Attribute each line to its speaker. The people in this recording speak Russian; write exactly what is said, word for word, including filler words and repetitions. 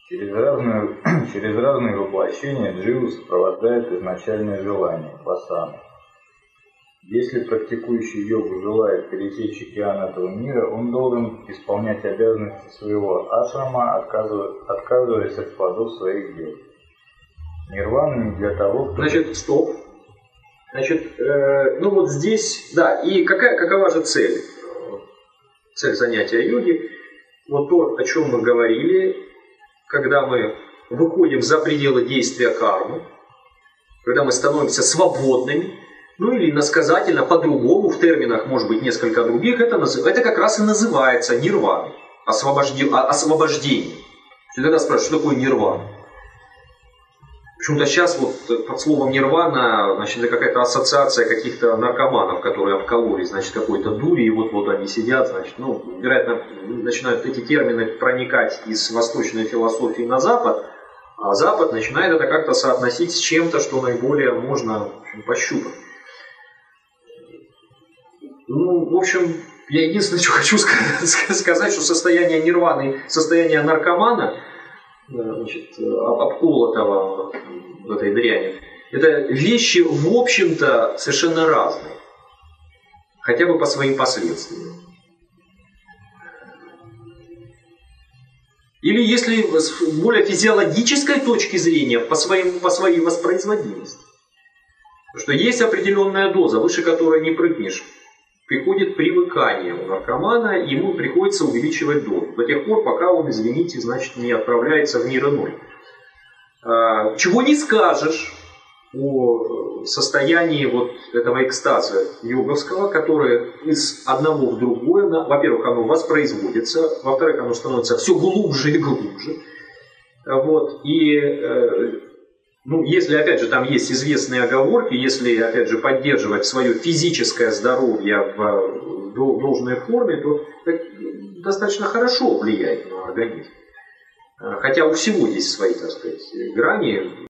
Speaker 1: Через разные, через разные воплощения дживу сопровождает изначальное желание, васана. Если практикующий йогу желает пересечь океан этого мира, он должен исполнять обязанности своего ашрама, отказываясь от плодов своих дел. Нирвана не для того, кто...
Speaker 2: Значит, стоп. Значит, э, ну вот здесь, да, и какая, какова же цель? Цель занятия йоги. Вот то, о чем мы говорили, когда мы выходим за пределы действия кармы, когда мы становимся свободными, ну или иносказательно, по-другому, в терминах, может быть, несколько других, это, это как раз и называется нирваной, освобождение. освобождение. Когда спрашивают, что такое нирвана? Почему-то сейчас вот под словом нирвана, значит, это какая-то ассоциация каких-то наркоманов, которые обкололись, значит, какой-то дури, и вот-вот они сидят, значит, ну, вероятно, начинают эти термины проникать из восточной философии на Запад, а Запад начинает это как-то соотносить с чем-то, что наиболее можно, в общем, пощупать. Ну, в общем, я единственное, что хочу сказать, что состояние нирваны, состояние наркомана, значит, обколотого в этой дряни, это вещи, в общем-то, совершенно разные. Хотя бы по своим последствиям. Или если с более физиологической точки зрения, по, своим, по своей воспроизводимости. Потому что есть определенная доза, выше которой не прыгнешь. Приходит привыкание у наркомана, и ему приходится увеличивать дозу. До тех пор, пока он, извините, значит, не отправляется в мир иной. Чего не скажешь о состоянии вот этого экстаза йоговского, которое из одного в другое, во-первых, оно воспроизводится, во-вторых, оно становится все глубже и глубже. Вот. И ну, если, опять же, там есть известные оговорки, если, опять же, поддерживать свое физическое здоровье в должной форме, то это достаточно хорошо влияет на организм. Хотя у всего есть свои, так сказать, грани.